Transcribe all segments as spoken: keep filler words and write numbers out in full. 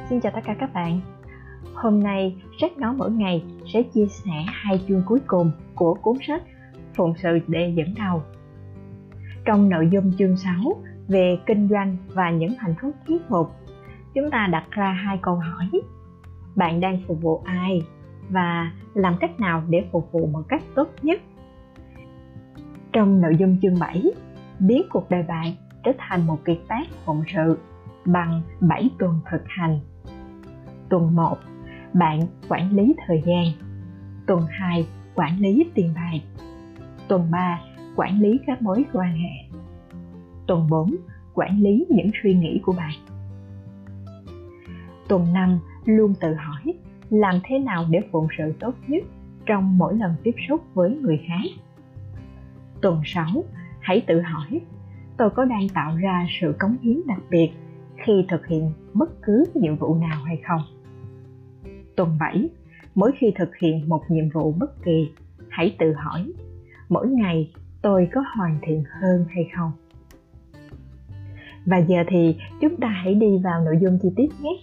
Xin chào tất cả các bạn. Hôm nay, Sách Nói Mỗi Ngày sẽ chia sẻ hai chương cuối cùng của cuốn sách Phụng sự để dẫn đầu. Trong nội dung chương sáu về kinh doanh và những hạnh phúc thuyết phục, chúng ta đặt ra hai câu hỏi. Bạn đang phục vụ ai? Và làm cách nào để phục vụ một cách tốt nhất? Trong nội dung chương bảy, biến cuộc đời bạn trở thành một kiệt tác phụng sự bằng bảy tuần thực hành. Tuần một, bạn quản lý thời gian. Tuần hai, quản lý tiền bạc. Tuần ba, quản lý các mối quan hệ. Tuần bốn, quản lý những suy nghĩ của bạn. Tuần năm, luôn tự hỏi làm thế nào để phụng sự tốt nhất trong mỗi lần tiếp xúc với người khác. Tuần sáu, hãy tự hỏi tôi có đang tạo ra sự cống hiến đặc biệt khi thực hiện bất cứ nhiệm vụ nào hay không. Tuần bảy, mỗi khi thực hiện một nhiệm vụ bất kỳ, hãy tự hỏi mỗi ngày tôi có hoàn thiện hơn hay không. Và giờ thì chúng ta hãy đi vào nội dung chi tiết nhé.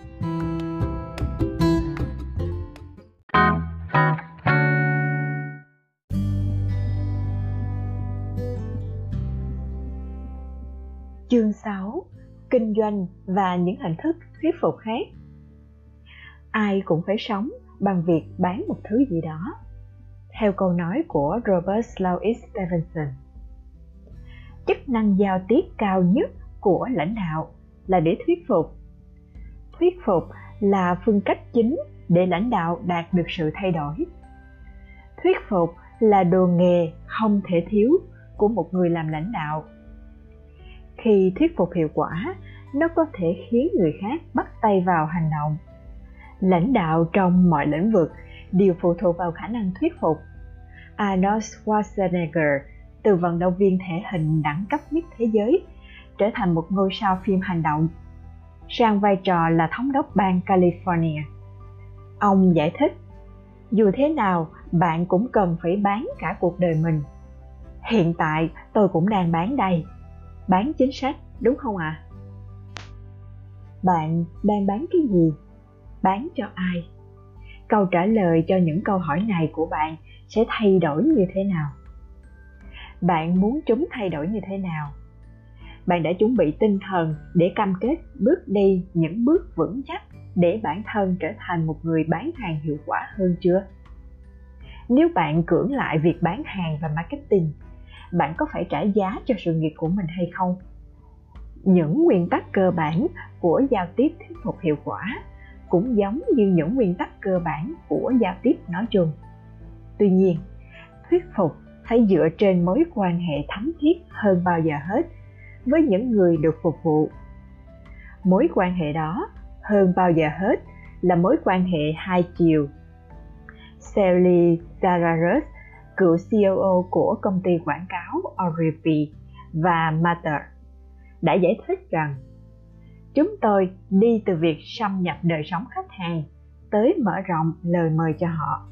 Chương sáu, kinh doanh và những hình thức thuyết phục khác. Ai cũng phải sống bằng việc bán một thứ gì đó. Theo câu nói của Robert Louis Stevenson, chức năng giao tiếp cao nhất của lãnh đạo là để thuyết phục. Thuyết phục là phương cách chính để lãnh đạo đạt được sự thay đổi. Thuyết phục là đồ nghề không thể thiếu của một người làm lãnh đạo. Khi thuyết phục hiệu quả, nó có thể khiến người khác bắt tay vào hành động. Lãnh đạo trong mọi lĩnh vực đều phụ thuộc vào khả năng thuyết phục. Arnold Schwarzenegger, từ vận động viên thể hình đẳng cấp nhất thế giới, trở thành một ngôi sao phim hành động, sang vai trò là thống đốc bang California. Ông giải thích, dù thế nào bạn cũng cần phải bán cả cuộc đời mình. Hiện tại tôi cũng đang bán đây. Bán chính sách, đúng không ạ? À? Bạn đang bán cái gì? Bán cho ai? Câu trả lời cho những câu hỏi này của bạn sẽ thay đổi như thế nào? Bạn muốn chúng thay đổi như thế nào? Bạn đã chuẩn bị tinh thần để cam kết bước đi những bước vững chắc để bản thân trở thành một người bán hàng hiệu quả hơn chưa? Nếu bạn cưỡng lại việc bán hàng và marketing, bạn có phải trả giá cho sự nghiệp của mình hay không? Những nguyên tắc cơ bản của giao tiếp thuyết phục hiệu quả cũng giống như những nguyên tắc cơ bản của giao tiếp nói chung. Tuy nhiên, thuyết phục phải dựa trên mối quan hệ thấm thiết hơn bao giờ hết với những người được phục vụ. Mối quan hệ đó hơn bao giờ hết là mối quan hệ hai chiều. Sally Zararus, cựu xê e ô của công ty quảng cáo Ogilvy và Mather, đã giải thích rằng chúng tôi đi từ việc xâm nhập đời sống khách hàng tới mở rộng lời mời cho họ.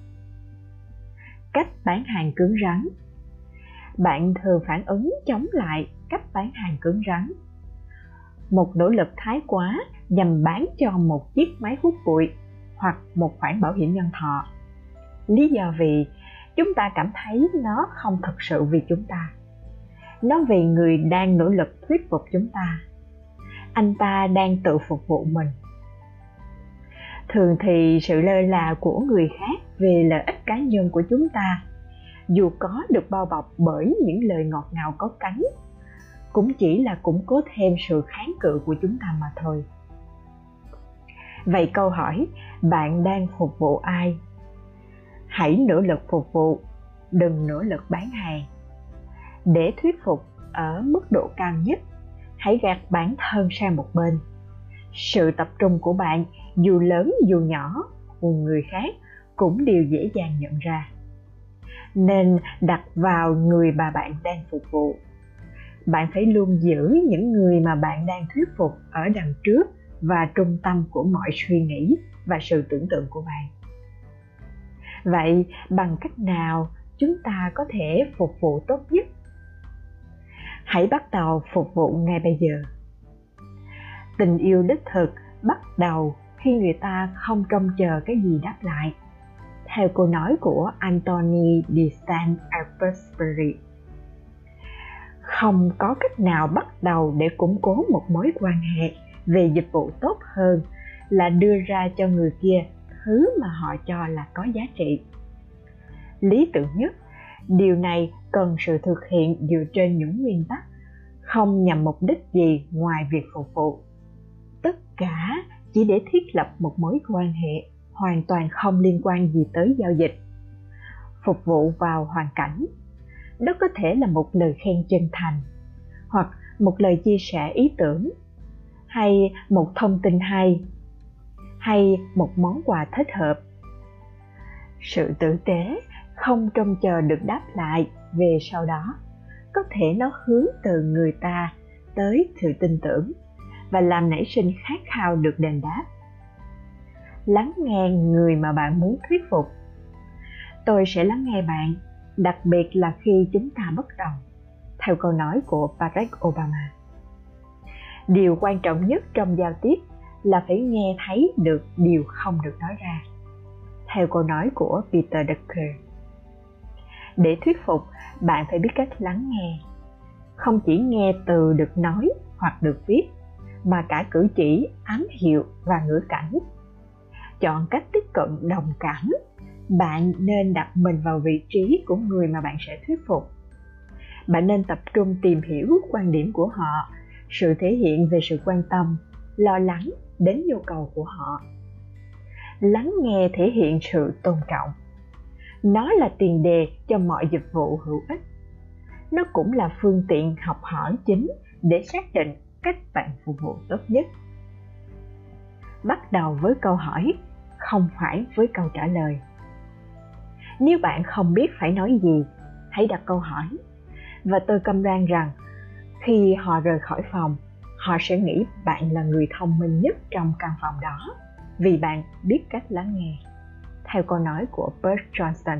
Cách bán hàng cứng rắn. Bạn thường phản ứng chống lại cách bán hàng cứng rắn. Một nỗ lực thái quá nhằm bán cho một chiếc máy hút bụi hoặc một khoản bảo hiểm nhân thọ. Lý do vì chúng ta cảm thấy nó không thật sự vì chúng ta. Nó vì người đang nỗ lực thuyết phục chúng ta. Anh ta đang tự phục vụ mình. Thường thì sự lơ là của người khác về lợi ích cá nhân của chúng ta, dù có được bao bọc bởi những lời ngọt ngào có cánh, cũng chỉ là củng cố thêm sự kháng cự của chúng ta mà thôi. Vậy câu hỏi, bạn đang phục vụ ai? Hãy nỗ lực phục vụ, đừng nỗ lực bán hàng. Để thuyết phục ở mức độ cao nhất, hãy gạt bản thân sang một bên. Sự tập trung của bạn, dù lớn dù nhỏ, của người khác cũng đều dễ dàng nhận ra. Nên đặt vào người mà bạn đang phục vụ. Bạn phải luôn giữ những người mà bạn đang thuyết phục ở đằng trước và trung tâm của mọi suy nghĩ và sự tưởng tượng của bạn. Vậy bằng cách nào chúng ta có thể phục vụ tốt nhất? Hãy bắt đầu phục vụ ngay bây giờ. Tình yêu đích thực bắt đầu khi người ta không trông chờ cái gì đáp lại. Theo câu nói của Anthony de Saint-Exupéry, không có cách nào bắt đầu để củng cố một mối quan hệ về dịch vụ tốt hơn là đưa ra cho người kia thứ mà họ cho là có giá trị. Lý tưởng nhất, điều này cần sự thực hiện dựa trên những nguyên tắc, không nhằm mục đích gì ngoài việc phục vụ. Tất cả chỉ để thiết lập một mối quan hệ hoàn toàn không liên quan gì tới giao dịch. Phục vụ vào hoàn cảnh. Đó có thể là một lời khen chân thành, hoặc một lời chia sẻ ý tưởng, hay một thông tin hay, hay một món quà thích hợp. Sự tử tế không trông chờ được đáp lại về sau đó, có thể nó hướng từ người ta tới sự tin tưởng và làm nảy sinh khát khao được đền đáp. Lắng nghe người mà bạn muốn thuyết phục. Tôi sẽ lắng nghe bạn, đặc biệt là khi chúng ta bất đồng, theo câu nói của Barack Obama. Điều quan trọng nhất trong giao tiếp là phải nghe thấy được điều không được nói ra, theo câu nói của Peter Drucker. Để thuyết phục, bạn phải biết cách lắng nghe. Không chỉ nghe từ được nói hoặc được viết, mà cả cử chỉ, ám hiệu và ngữ cảnh. Chọn cách tiếp cận đồng cảm. Bạn nên đặt mình vào vị trí của người mà bạn sẽ thuyết phục. Bạn nên tập trung tìm hiểu quan điểm của họ, sự thể hiện về sự quan tâm, lo lắng đến nhu cầu của họ. Lắng nghe thể hiện sự tôn trọng. Nó là tiền đề cho mọi dịch vụ hữu ích. Nó cũng là phương tiện học hỏi chính để xác định cách bạn phục vụ tốt nhất. Bắt đầu với câu hỏi, không phải với câu trả lời. Nếu bạn không biết phải nói gì, hãy đặt câu hỏi. Và tôi cam đoan rằng, khi họ rời khỏi phòng, họ sẽ nghĩ bạn là người thông minh nhất trong căn phòng đó, vì bạn biết cách lắng nghe. Theo câu nói của Bert Johnson,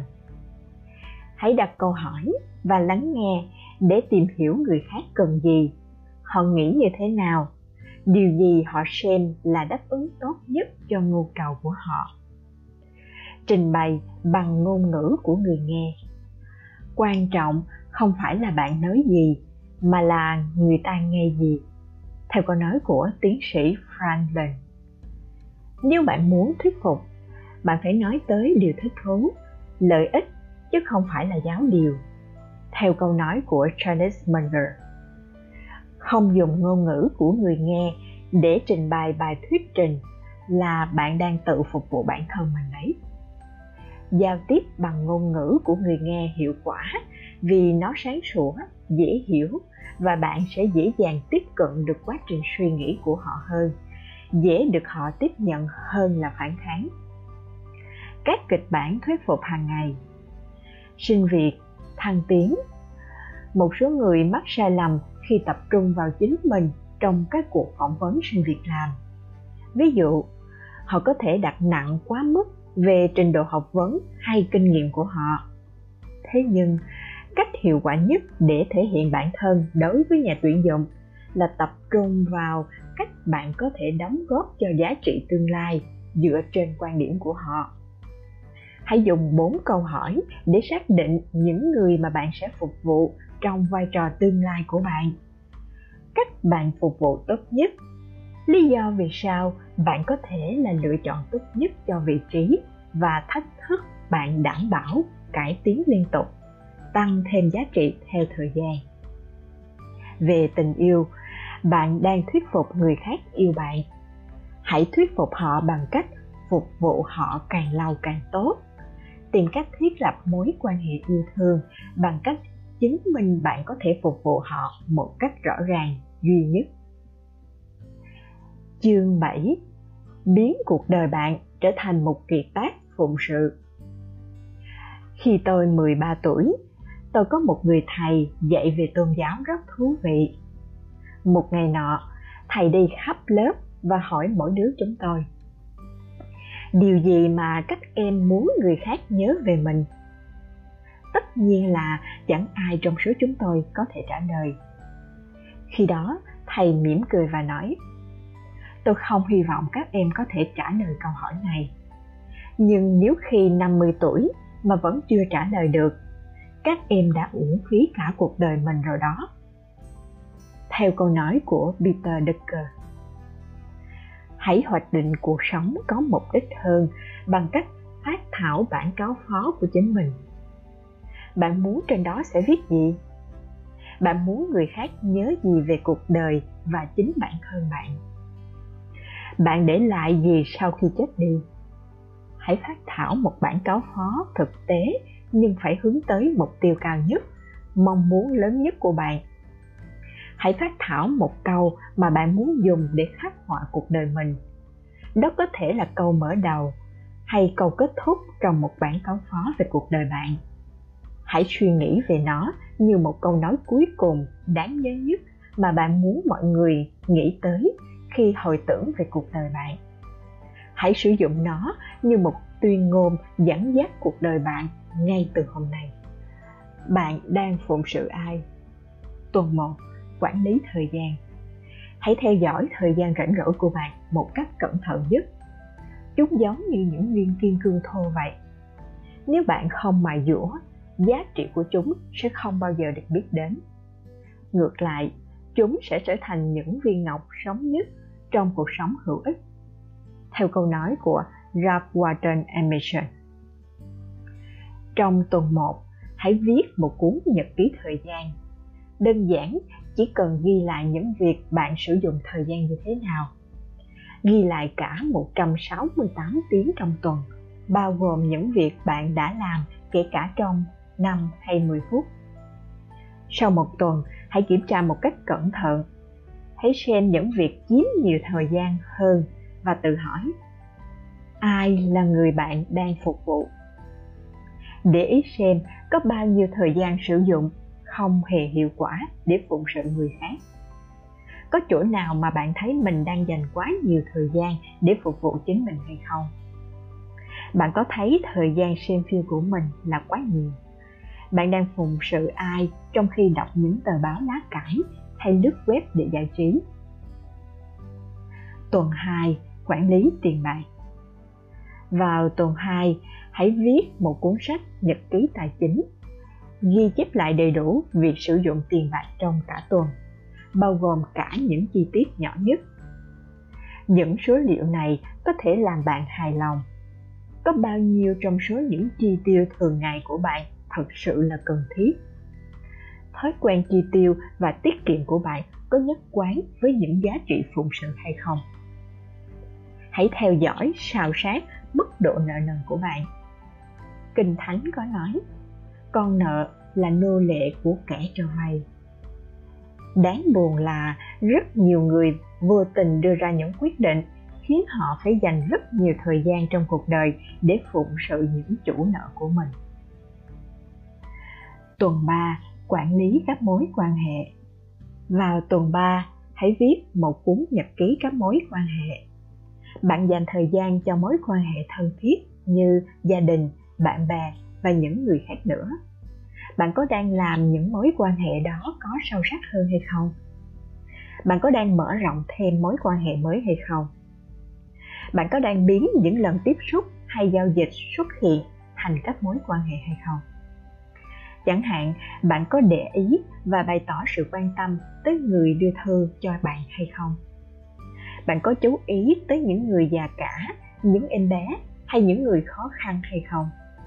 hãy đặt câu hỏi và lắng nghe để tìm hiểu người khác cần gì, họ nghĩ như thế nào, điều gì họ xem là đáp ứng tốt nhất cho nhu cầu của họ. Trình bày bằng ngôn ngữ của người nghe. Quan trọng không phải là bạn nói gì, mà là người ta nghe gì, theo câu nói của tiến sĩ Franklin. Nếu bạn muốn thuyết phục, bạn phải nói tới điều thích thú, lợi ích, chứ không phải là giáo điều, theo câu nói của Charles Munger. Không dùng ngôn ngữ của người nghe để trình bày bài thuyết trình là bạn đang tự phục vụ bản thân mình đấy. Giao tiếp bằng ngôn ngữ của người nghe hiệu quả vì nó sáng sủa, dễ hiểu và bạn sẽ dễ dàng tiếp cận được quá trình suy nghĩ của họ hơn, dễ được họ tiếp nhận hơn là phản kháng. Các kịch bản thuyết phục hàng ngày. Xin việc, thăng tiến. Một số người mắc sai lầm khi tập trung vào chính mình trong các cuộc phỏng vấn xin việc làm. Ví dụ, họ có thể đặt nặng quá mức về trình độ học vấn hay kinh nghiệm của họ. Thế nhưng, cách hiệu quả nhất để thể hiện bản thân đối với nhà tuyển dụng là tập trung vào cách bạn có thể đóng góp cho giá trị tương lai dựa trên quan điểm của họ. Hãy dùng bốn câu hỏi để xác định những người mà bạn sẽ phục vụ trong vai trò tương lai của bạn. Cách bạn phục vụ tốt nhất. Lý do vì sao bạn có thể là lựa chọn tốt nhất cho vị trí và thách thức bạn đảm bảo cải tiến liên tục, tăng thêm giá trị theo thời gian. Về tình yêu, bạn đang thuyết phục người khác yêu bạn. Hãy thuyết phục họ bằng cách phục vụ họ càng lâu càng tốt. Tìm cách thiết lập mối quan hệ yêu thương bằng cách chứng minh bạn có thể phục vụ họ một cách rõ ràng, duy nhất. Chương bảy. Biến cuộc đời bạn trở thành một kiệt tác phụng sự. Khi tôi mười ba tuổi, tôi có một người thầy dạy về tôn giáo rất thú vị. Một ngày nọ, thầy đi khắp lớp và hỏi mỗi đứa chúng tôi: điều gì mà các em muốn người khác nhớ về mình? Tất nhiên là chẳng ai trong số chúng tôi có thể trả lời. Khi đó, thầy mỉm cười và nói: Tôi không hy vọng các em có thể trả lời câu hỏi này. Nhưng nếu khi năm mươi tuổi mà vẫn chưa trả lời được, các em đã uổng phí cả cuộc đời mình rồi đó. Theo câu nói của Peter Drucker, hãy hoạch định cuộc sống có mục đích hơn bằng cách phát thảo bản cáo phó của chính mình. Bạn muốn trên đó sẽ viết gì? Bạn muốn người khác nhớ gì về cuộc đời và chính bản thân bạn? Bạn để lại gì sau khi chết đi? Hãy phát thảo một bản cáo phó thực tế nhưng phải hướng tới mục tiêu cao nhất, mong muốn lớn nhất của bạn. Hãy phát thảo một câu mà bạn muốn dùng để khắc họa cuộc đời mình. Đó có thể là câu mở đầu hay câu kết thúc trong một bản cáo phó về cuộc đời bạn. Hãy suy nghĩ về nó như một câu nói cuối cùng đáng nhớ nhất mà bạn muốn mọi người nghĩ tới khi hồi tưởng về cuộc đời bạn. Hãy sử dụng nó như một tuyên ngôn dẫn dắt cuộc đời bạn ngay từ hôm nay. Bạn đang phụng sự ai? Tuần một. Quản lý thời gian. Hãy theo dõi thời gian rảnh rỗi của bạn một cách cẩn thận nhất. Chúng giống như những viên kim cương thô vậy. Nếu bạn không mài dũa, giá trị của chúng sẽ không bao giờ được biết đến. Ngược lại, chúng sẽ trở thành những viên ngọc sống nhất trong cuộc sống hữu ích. Theo câu nói của Ralph Waldo Emerson. Trong tuần một, hãy viết một cuốn nhật ký thời gian. Đơn giản, chỉ cần ghi lại những việc bạn sử dụng thời gian như thế nào. Ghi lại cả một trăm sáu mươi tám tiếng trong tuần, bao gồm những việc bạn đã làm kể cả trong năm hay mười phút. Sau một tuần, hãy kiểm tra một cách cẩn thận. Hãy xem những việc chiếm nhiều thời gian hơn và tự hỏi, ai là người bạn đang phục vụ? Để ý xem có bao nhiêu thời gian sử dụng không hề hiệu quả để phụng sự người khác. Có chỗ nào mà bạn thấy mình đang dành quá nhiều thời gian để phục vụ chính mình hay không? Bạn có thấy thời gian xem phim của mình là quá nhiều? Bạn đang phụng sự ai trong khi đọc những tờ báo lá cải hay lướt web để giải trí? Tuần hai. Quản lý tiền bạc. Vào tuần hai, hãy viết một cuốn sách nhật ký tài chính. Ghi chép lại đầy đủ việc sử dụng tiền bạc trong cả tuần, bao gồm cả những chi tiết nhỏ nhất. Những số liệu này có thể làm bạn hài lòng. Có bao nhiêu trong số những chi tiêu thường ngày của bạn thật sự là cần thiết? Thói quen chi tiêu và tiết kiệm của bạn có nhất quán với những giá trị phụng sự hay không? Hãy theo dõi, sào sát mức độ nợ nần của bạn. Kinh Thánh có nói, con nợ là nô lệ của kẻ cho vay. Đáng buồn là rất nhiều người vô tình đưa ra những quyết định khiến họ phải dành rất nhiều thời gian trong cuộc đời để phụng sự những chủ nợ của mình. Tuần ba. Quản lý các mối quan hệ. Vào tuần ba, hãy viết một cuốn nhật ký các mối quan hệ. Bạn dành thời gian cho mối quan hệ thân thiết như gia đình, bạn bè và những người khác nữa. Bạn có đang làm những mối quan hệ đó có sâu sắc hơn hay không? Bạn có đang mở rộng thêm mối quan hệ mới hay không? Bạn có đang biến những lần tiếp xúc hay giao dịch xuất hiện thành các mối quan hệ hay không? Chẳng hạn, bạn có để ý và bày tỏ sự quan tâm tới người đưa thư cho bạn hay không? Bạn có chú ý tới những người già cả, những em bé hay những người khó khăn hay không?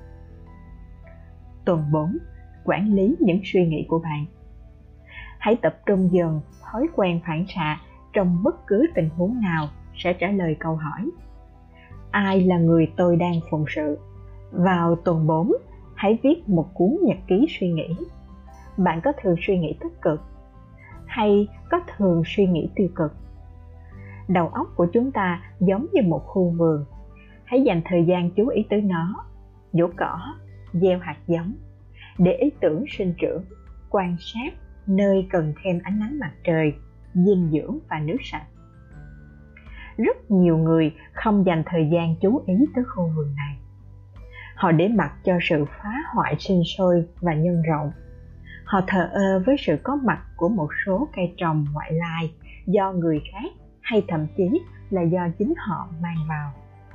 Tuần bốn. Quản lý những suy nghĩ của bạn. Hãy tập trung dần thói quen phản xạ trong bất cứ tình huống nào sẽ trả lời câu hỏi, ai là người tôi đang phụng sự? Vào tuần bốn, hãy viết một cuốn nhật ký suy nghĩ. Bạn có thường suy nghĩ tích cực hay có thường suy nghĩ tiêu cực? Đầu óc của chúng ta giống như một khu vườn. Hãy dành thời gian chú ý tới nó, nhổ cỏ, gieo hạt giống, để ý tưởng sinh trưởng, quan sát nơi cần thêm ánh nắng mặt trời, dinh dưỡng và nước sạch. Rất nhiều người không dành thời gian chú ý tới khu vườn này. Họ để mặc cho sự phá hoại sinh sôi và nhân rộng. Họ thờ ơ với sự có mặt của một số cây trồng ngoại lai do người khác hay thậm chí là do chính họ mang vào.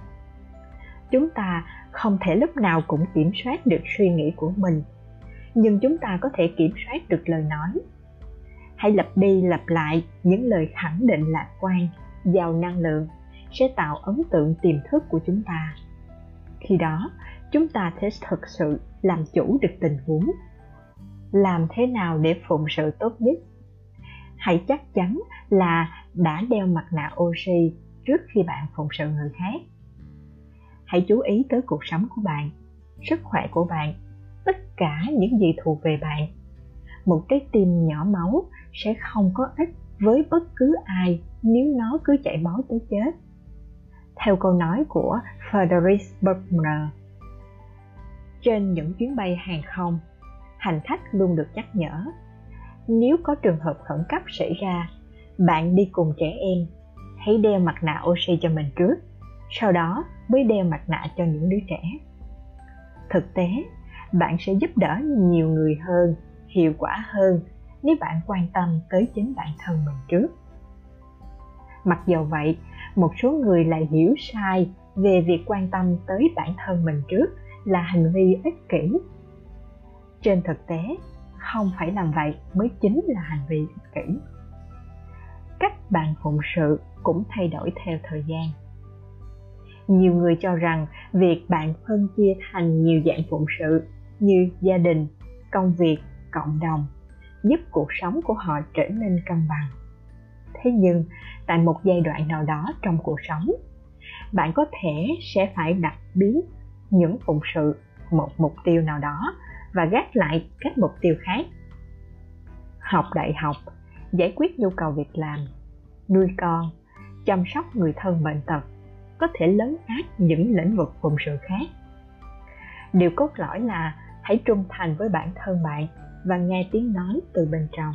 Chúng ta không thể lúc nào cũng kiểm soát được suy nghĩ của mình, nhưng chúng ta có thể kiểm soát được lời nói. Hãy lặp đi lặp lại những lời khẳng định lạc quan, giàu năng lượng sẽ tạo ấn tượng tiềm thức của chúng ta. Khi đó, chúng ta sẽ thực sự làm chủ được tình huống. Làm thế nào để phụng sự tốt nhất? Hãy chắc chắn là đã đeo mặt nạ oxy trước khi bạn phụng sự người khác. Hãy chú ý tới cuộc sống của bạn, sức khỏe của bạn, tất cả những gì thuộc về bạn. Một trái tim nhỏ máu sẽ không có ích với bất cứ ai nếu nó cứ chảy máu tới chết. Theo câu nói của Frederick Buechner, trên những chuyến bay hàng không, hành khách luôn được nhắc nhở, nếu có trường hợp khẩn cấp xảy ra, bạn đi cùng trẻ em, hãy đeo mặt nạ oxy cho mình trước, sau đó mới đeo mặt nạ cho những đứa trẻ. Thực tế, bạn sẽ giúp đỡ nhiều người hơn, hiệu quả hơn nếu bạn quan tâm tới chính bản thân mình trước. Mặc dù vậy, một số người lại hiểu sai về việc quan tâm tới bản thân mình trước là hành vi ích kỷ. Trên thực tế, không phải làm vậy mới chính là hành vi ích kỷ. Cách bạn phụng sự cũng thay đổi theo thời gian. Nhiều người cho rằng việc bạn phân chia thành nhiều dạng phụng sự như gia đình, công việc, cộng đồng giúp cuộc sống của họ trở nên cân bằng. Thế nhưng, tại một giai đoạn nào đó trong cuộc sống, bạn có thể sẽ phải đặt biến những phụng sự một mục tiêu nào đó và gác lại các mục tiêu khác. Học đại học, giải quyết nhu cầu việc làm, nuôi con, chăm sóc người thân bệnh tật có thể lấn át những lĩnh vực phụng sự khác. Điều cốt lõi là hãy trung thành với bản thân bạn và nghe tiếng nói từ bên trong.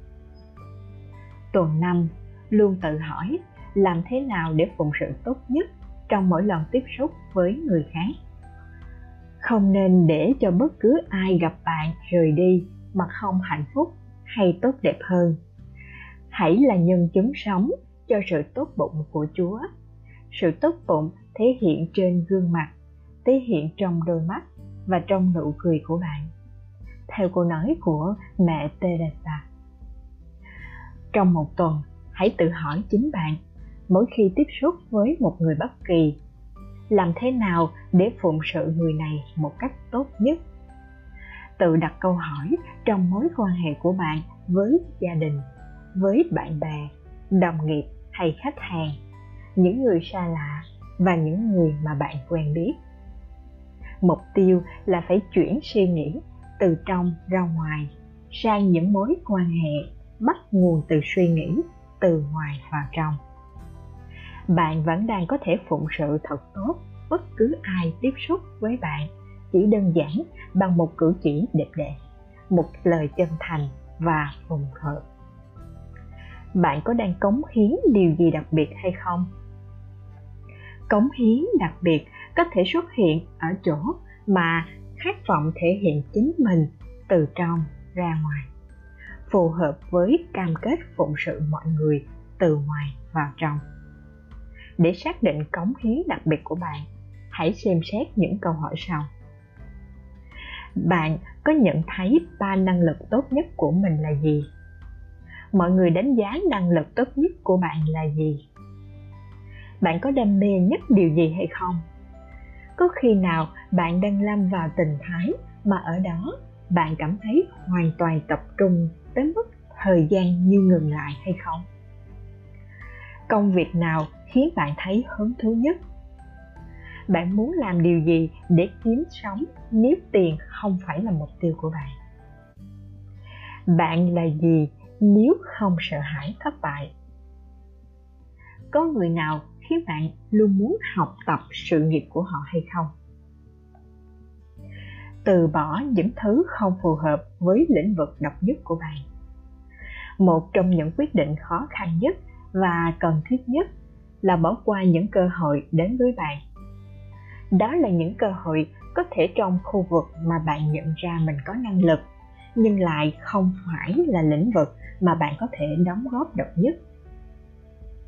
Tuần năm, luôn tự hỏi làm thế nào để phụng sự tốt nhất trong mỗi lần tiếp xúc với người khác. Không nên để cho bất cứ ai gặp bạn rời đi mà không hạnh phúc hay tốt đẹp hơn. Hãy là nhân chứng sống cho sự tốt bụng của Chúa. Sự tốt bụng thể hiện trên gương mặt, thể hiện trong đôi mắt và trong nụ cười của bạn. Theo câu nói của mẹ Teresa. Trong một tuần, hãy tự hỏi chính bạn, mỗi khi tiếp xúc với một người bất kỳ, làm thế nào để phụng sự người này một cách tốt nhất? Tự đặt câu hỏi trong mối quan hệ của bạn với gia đình, với bạn bè, đồng nghiệp hay khách hàng, những người xa lạ và những người mà bạn quen biết. Mục tiêu là phải chuyển suy nghĩ từ trong ra ngoài sang những mối quan hệ bắt nguồn từ suy nghĩ từ ngoài vào trong. Bạn vẫn đang có thể phụng sự thật tốt bất cứ ai tiếp xúc với bạn, chỉ đơn giản bằng một cử chỉ đẹp đẽ, một lời chân thành và phụng hợp. Bạn có đang cống hiến điều gì đặc biệt hay không? Cống hiến đặc biệt có thể xuất hiện ở chỗ mà khát vọng thể hiện chính mình từ trong ra ngoài, phù hợp với cam kết phụng sự mọi người từ ngoài vào trong. Để xác định cống hiến đặc biệt của bạn, hãy xem xét những câu hỏi sau. Bạn có nhận thấy ba năng lực tốt nhất của mình là gì? Mọi người đánh giá năng lực tốt nhất của bạn là gì? Bạn có đam mê nhất điều gì hay không? Có khi nào bạn đang lâm vào tình thái mà ở đó bạn cảm thấy hoàn toàn tập trung tới mức thời gian như ngừng lại hay không? Công việc nào khiến bạn thấy hứng thú nhất? Bạn muốn làm điều gì để kiếm sống nếu tiền không phải là mục tiêu của bạn? Bạn là gì nếu không sợ hãi thất bại? Có người nào khiến bạn luôn muốn học tập sự nghiệp của họ hay không? Từ bỏ những thứ không phù hợp với lĩnh vực độc nhất của bạn. Một trong những quyết định khó khăn nhất và cần thiết nhất là bỏ qua những cơ hội đến với bạn. Đó là những cơ hội có thể trong khu vực mà bạn nhận ra mình có năng lực, nhưng lại không phải là lĩnh vực mà bạn có thể đóng góp độc nhất.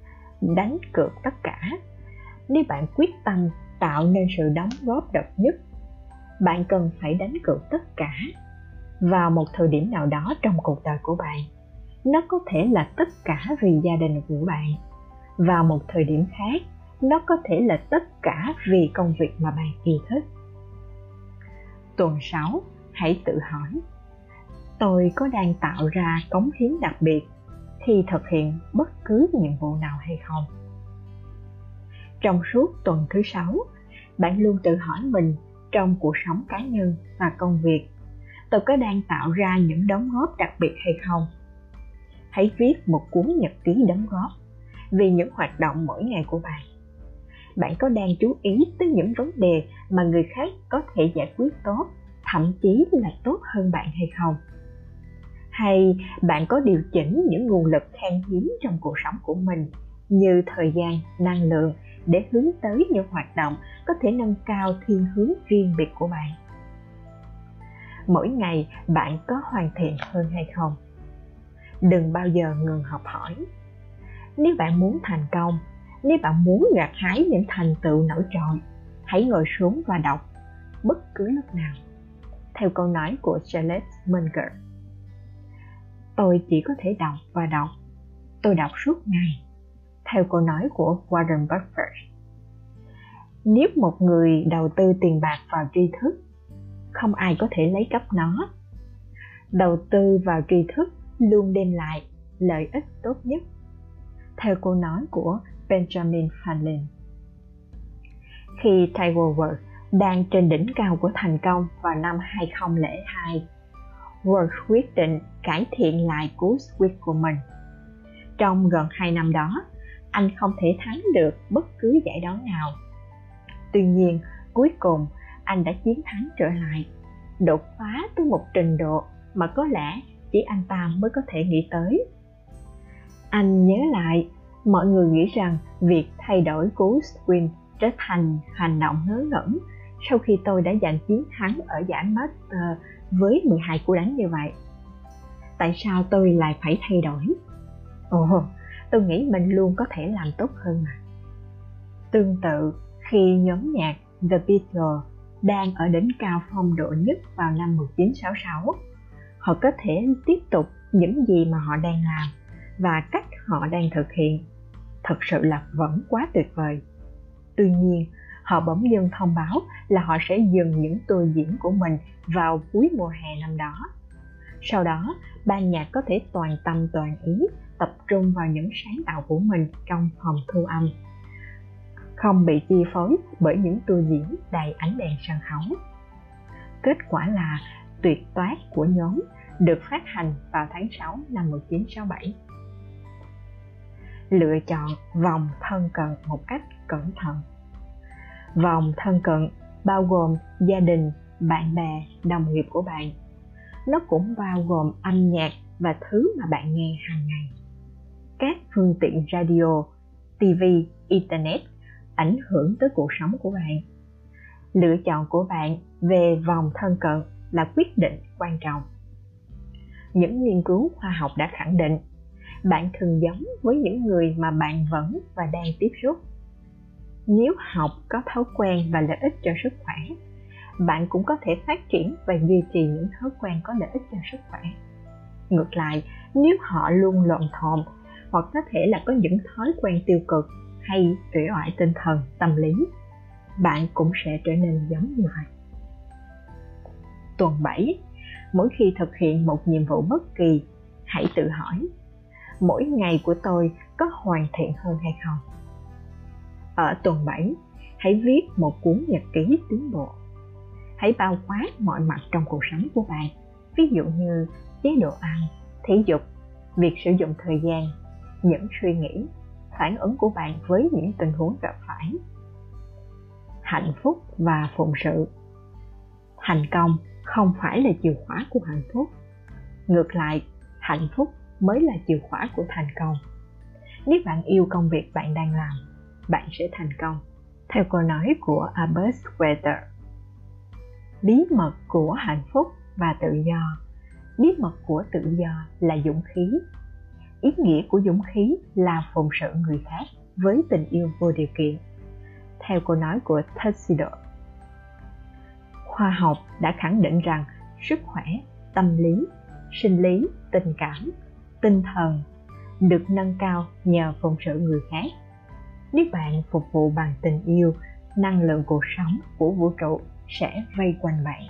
đánh cược tất cả, nếu bạn quyết tâm tạo nên sự đóng góp độc nhất, bạn cần phải đánh cược tất cả vào một thời điểm nào đó trong cuộc đời của bạn. Nó có thể là tất cả vì gia đình của bạn. Vào một thời điểm khác, nó có thể là tất cả vì công việc mà bạn yêu thích. Tuần sáu, hãy tự hỏi, tôi có đang tạo ra cống hiến đặc biệt khi thực hiện bất cứ nhiệm vụ nào hay không? Trong suốt tuần thứ sáu, bạn luôn tự hỏi mình trong cuộc sống cá nhân và công việc, tôi có đang tạo ra những đóng góp đặc biệt hay không? Hãy viết một cuốn nhật ký đóng góp về những hoạt động mỗi ngày của bạn. Bạn có đang chú ý tới những vấn đề mà người khác có thể giải quyết tốt, thậm chí là tốt hơn bạn hay không? Hay bạn có điều chỉnh những nguồn lực khan hiếm trong cuộc sống của mình như thời gian, năng lượng để hướng tới những hoạt động có thể nâng cao thiên hướng riêng biệt của bạn? Mỗi ngày bạn có hoàn thiện hơn hay không? Đừng bao giờ ngừng học hỏi. Nếu bạn muốn thành công, nếu bạn muốn gặt hái những thành tựu nổi trội, hãy ngồi xuống và đọc bất cứ lúc nào. Theo câu nói của Charlotte Munger, tôi chỉ có thể đọc và đọc, tôi đọc suốt ngày. Theo câu nói của Warren Buffett, nếu một người đầu tư tiền bạc vào tri thức, không ai có thể lấy cắp nó. Đầu tư vào tri thức luôn đem lại lợi ích tốt nhất. Theo câu nói của Benjamin Franklin. Khi Tiger Woods đang trên đỉnh cao của thành công vào năm hai không không hai, Woods quyết định cải thiện lại cú swing của mình. Trong gần hai năm đó, anh không thể thắng được bất cứ giải đấu nào. Tuy nhiên, cuối cùng anh đã chiến thắng trở lại, đột phá tới một trình độ mà có lẽ chỉ anh ta mới có thể nghĩ tới. Anh nhớ lại, mọi người nghĩ rằng việc thay đổi cú swing trở thành hành động ngớ ngẩn sau khi tôi đã giành chiến thắng ở giải Master với mười hai cú đánh như vậy. Tại sao tôi lại phải thay đổi? Ồ, tôi nghĩ mình luôn có thể làm tốt hơn mà. Tương tự, khi nhóm nhạc The Beatles đang ở đỉnh cao phong độ nhất vào năm một nghìn chín trăm sáu mươi sáu, họ có thể tiếp tục những gì mà họ đang làm và cách họ đang thực hiện thật sự là vẫn quá tuyệt vời. Tuy nhiên, họ bỗng dưng thông báo là họ sẽ dừng những tour diễn của mình vào cuối mùa hè năm đó. Sau đó, ban nhạc có thể toàn tâm toàn ý tập trung vào những sáng tạo của mình trong phòng thu âm, không bị chi phối bởi những tour diễn đầy ánh đèn sân khấu. Kết quả là Tuyệt Toát của nhóm được phát hành vào tháng sáu năm một nghìn chín trăm sáu mươi bảy. Lựa chọn vòng thân cận một cách cẩn thận. Vòng thân cận bao gồm gia đình, bạn bè, đồng nghiệp của bạn. Nó cũng bao gồm âm nhạc và thứ mà bạn nghe hàng ngày. Các phương tiện radio, ti vi, internet ảnh hưởng tới cuộc sống của bạn. Lựa chọn của bạn về vòng thân cận là quyết định quan trọng. Những nghiên cứu khoa học đã khẳng định bạn thường giống với những người mà bạn vẫn và đang tiếp xúc. Nếu học có thói quen và lợi ích cho sức khỏe, bạn cũng có thể phát triển và duy trì những thói quen có lợi ích cho sức khỏe. Ngược lại, nếu họ luôn lộn xộn hoặc có thể là có những thói quen tiêu cực hay uể oải tinh thần, tâm lý, bạn cũng sẽ trở nên giống như vậy. Tuần bảy, mỗi khi thực hiện một nhiệm vụ bất kỳ, hãy tự hỏi, mỗi ngày của tôi có hoàn thiện hơn hay không? Ở tuần bảy, hãy viết một cuốn nhật ký tiến bộ. Hãy bao quát mọi mặt trong cuộc sống của bạn, ví dụ như chế độ ăn, thể dục, việc sử dụng thời gian, những suy nghĩ, phản ứng của bạn với những tình huống gặp phải. Hạnh phúc và phụng sự. Thành công không phải là chìa khóa của hạnh phúc. Ngược lại, hạnh phúc mới là chìa khóa của thành công. Nếu bạn yêu công việc bạn đang làm, bạn sẽ thành công. Theo câu nói của Albert Schweitzer, bí mật của hạnh phúc và tự do. Bí mật của tự do là dũng khí. Ý nghĩa của dũng khí là phụng sự người khác. với tình yêu vô điều kiện. Theo câu nói của Tuxedo, khoa học đã khẳng định rằng sức khỏe, tâm lý, sinh lý, tình cảm, tinh thần được nâng cao nhờ phụng sự người khác. Nếu bạn phục vụ bằng tình yêu, năng lượng cuộc sống của vũ trụ sẽ vây quanh bạn.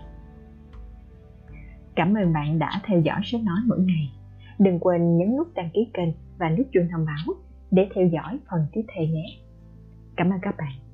Cảm ơn bạn đã theo dõi Sách Nói mỗi ngày. Đừng quên nhấn nút đăng ký kênh và nút chuông thông báo để theo dõi phần tiếp theo nhé. Cảm ơn các bạn.